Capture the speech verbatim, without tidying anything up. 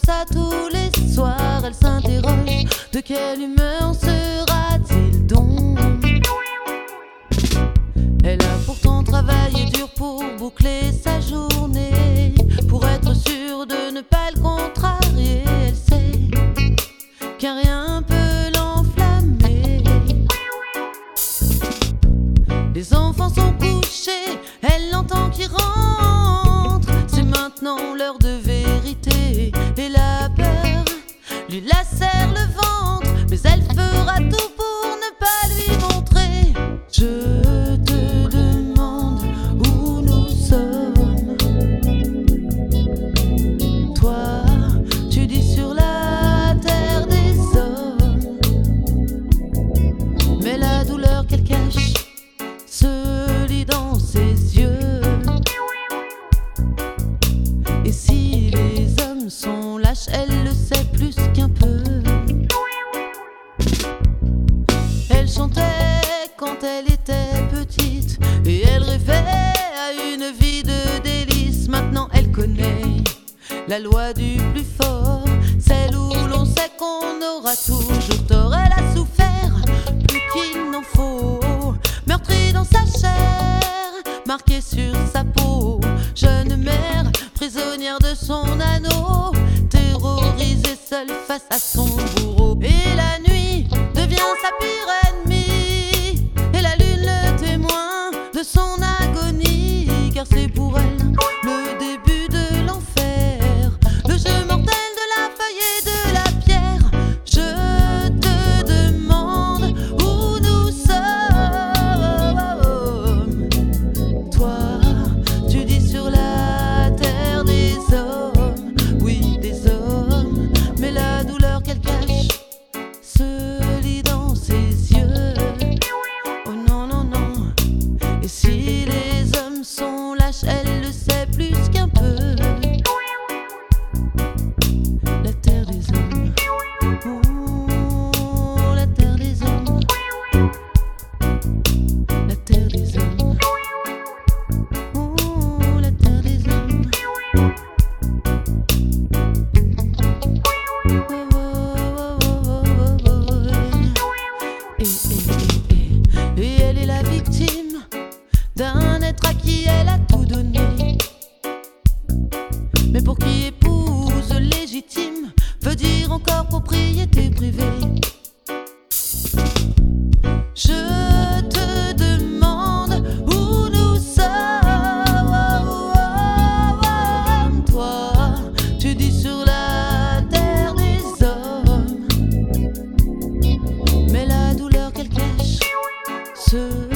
ça tous les soirs. Elle s'interroge, de quelle humeur sera-t-il donc? Elle a pourtant travaillé dur pour boucler sa journée, pour être sûre de ne pas le contrarier. Elle sait qu'un rien peut l'enflammer. Les enfants sont couchés, elle l'entend qui rentre. C'est maintenant l'heure de vérité, et la peur lui lacère le ventre. Mais elle fera tout pour ne pas lui montrer. Je te demande où nous sommes. Toi, tu dis sur la terre des hommes. Mais la douleur qu'elle cache se lit dans ses yeux. Et si les hommes sont lâches, elle le sait plus qu'un peu. Elle chantait quand elle était petite, et elle rêvait à une vie de délices. Maintenant elle connaît la loi du plus fort, celle où l'on sait qu'on aura toujours tort. Elle a souffert plus qu'il n'en faut, meurtrie dans sa chair, marquée sur sa peau. Jeune mère, prisonnière de son anneau, terrorisée seule face à son bourreau. Et la nuit devient sa pire ennemie, et la lune le témoin de son agonie. Car c'est pour elle le début de l'enfer, le jeu mortel de la feuille et de la pierre. Je te demande où nous sommes. Toi, tu dis sur la terre des hommes, oui des hommes. Mais la douleur qu'elle cache se lit dans ses yeux. Oh non, non, non. Et si les hommes sont lâches, elle le sait plus qu'un peu. La terre des hommes, oh, la terre des hommes, la terre des hommes, oh, la terre des hommes. Et, et, et, et elle est la victime d'un être à qui elle a tout donné, mais pour qui épouse légitime veut dire encore propriété privée. Je te demande où nous sommes. Toi, tu dis sur la terre des hommes. Mais la douleur qu'elle cache se